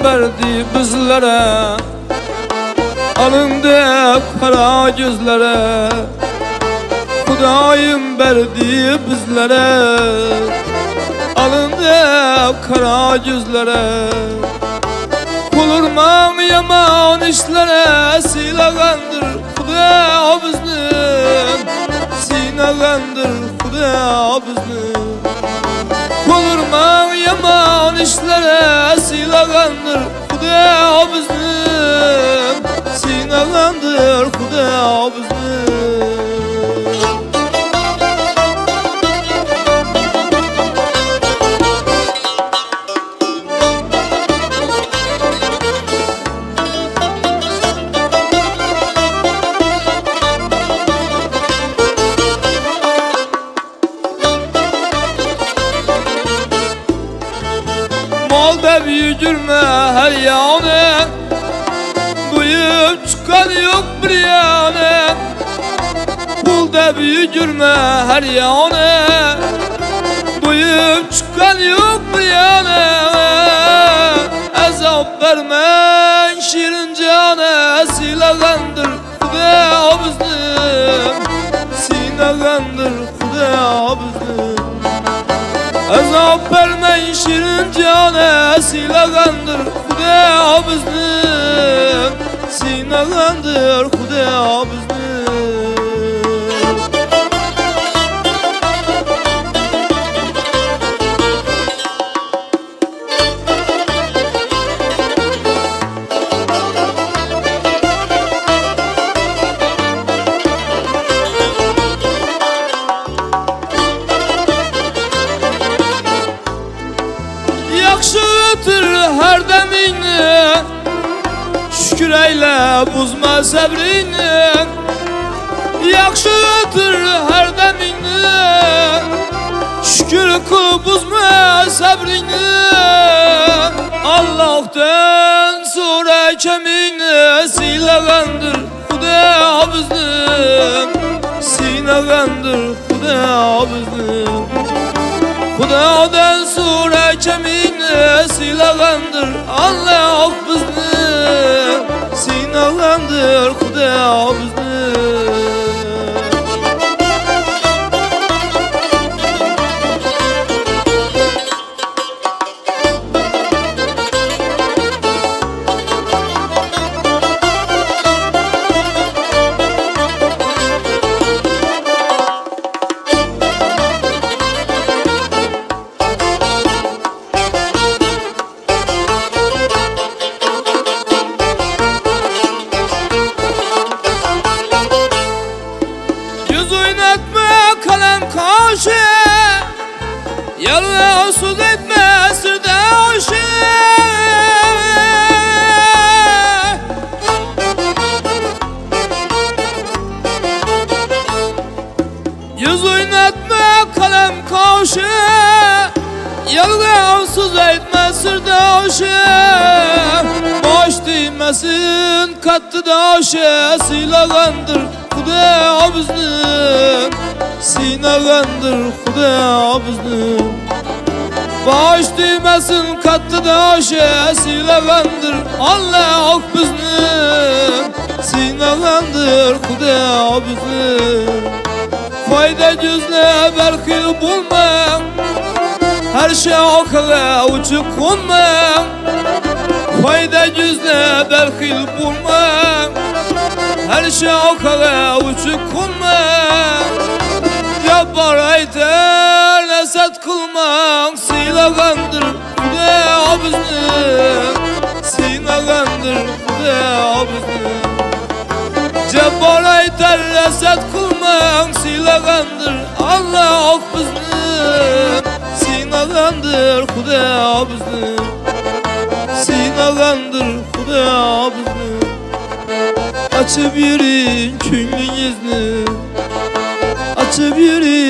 verdi bizlere, alındı kara gözlere. Hudayım verdi bizlere, alındı kara gözlere. Kulurman yaman işlere, silağandır Huda biznin, sinağandır Huda biznin. Kulurman yaman işlere, silağandır Huda biznin, sinağandır Huda biznin. Malda büyüdürme her yanı, duyup çıkan yok bir yanı. Pulda büyüdürme her yanı, duyup çıkan yok bir yanı. Azap vermen şirin canı, silağandır Huda biznin, sinağandır Huda biznin. Azap vermen şirin canı, silağandır Huda biznin, sinağandır Huda biznin. Yaxşıdır her demini, şükür eyle buzma sabrini. Yaxşıdır her demini, şükür kıl buzma sabrini. Allah'tan sonra kemini, silağandır Huda biznin, sinağandır Huda biznin. Hudadan sonra kemini, silağandır Allah biznin, sinağandır Huda biznin. Yalan söz etme sırdaşı, yüz oynatma kalem kaşı. Yalan söz etme sırdaşı, baş değmesin katı daşı. Silağandır Huda biznin, sinağandır Huda biznin. Baş değmesin katı daşı, silağandır Allah biznin, sinağandır Huda biznin. Fayda gözle belki bulma, her şey akıla uçup konma. Fayda gözle belki bulma, her şey akıla uçup konma. Cabbar ayter nesat kılman, silağandır Huda biznin, sinağandır Huda biznin. Cabbar ayter nesat kılman, silağandır Allah biznin, sinağandır Huda biznin, sinağandır Huda biznin. Açıp yerin künlüğünüzni, açıp yerin